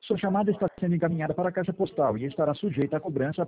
Sua chamada está sendo encaminhada para a caixa postal e estará sujeita à cobrança